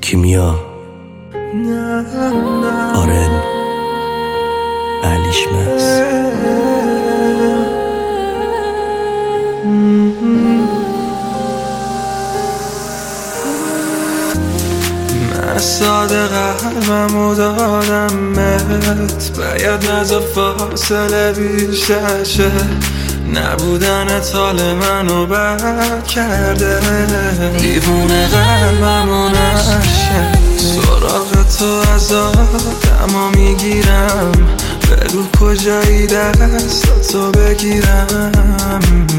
کیمیا آرن علیشمس من ساده قلبمو دادم بهت، باید نزا فاصله بیشتر شه. نبودنت حال منو بد کرده، دیوونه قلبمو نشه. سراغ تو از آدمو میگیرم، بگو کجایی دستاتو بگیرم.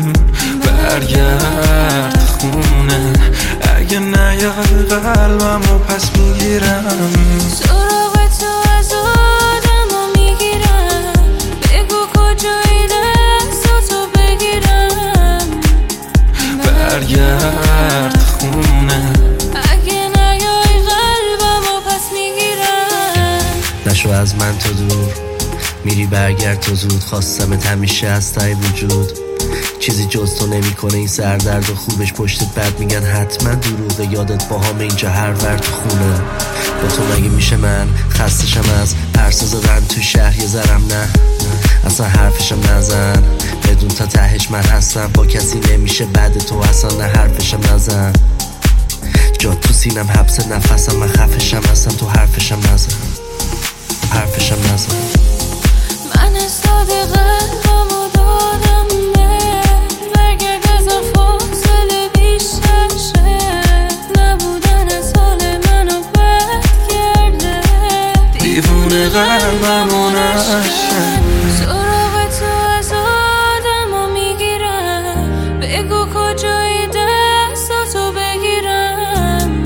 برگرد خونه، اگه نیای قلبمو پس میگیرم. سراغ تو از آدمو میگیرم، بگو کجایی دستاتو بگیرم. برگرد خونه، اگه نیای قلبمو پس میگیرم. نشو از من تو دور، میری برگرد تو زود. خواستمت همیشه از تای وجود، چیزی جز تو نمیکنه این سردرد و خوبش. پشتت بد میگن حتما دروغه، یادت باهام اینجا هر ور تو خونه. با تو مگه میشه من خستشم از پرسه زدن تو شهر یه ذرم نه اصلا حرفشم نزن. بدون تا تهش من هستم، با کسی نمیشه بعد تو اصلا نه حرفشم نزن. جا تو سینم حبس نفسم، من خفشم هستم تو حرفشم نزن. حرفشم نزن. من ساده قلبمو دادم بهت، برگرد از فاصله بیشتر شه. نبودن از حال منو بد کرده، دیوونه قلبمو نشه. سراغ تو از آدمو میگیرم، بگو کجایی دستاتو بگیرم.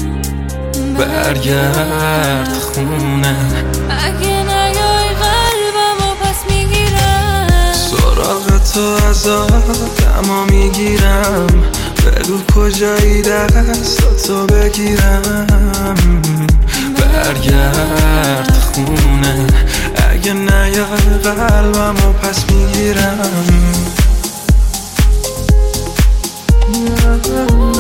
برگرد خونه، اگه نیای قلبمو پس میگیرم. سراغ تو از آدمو میگیرم، بگو کجایی دستاتو بگیرم. برگرد خونه، اگه نیای قلبمو پس میگیرم.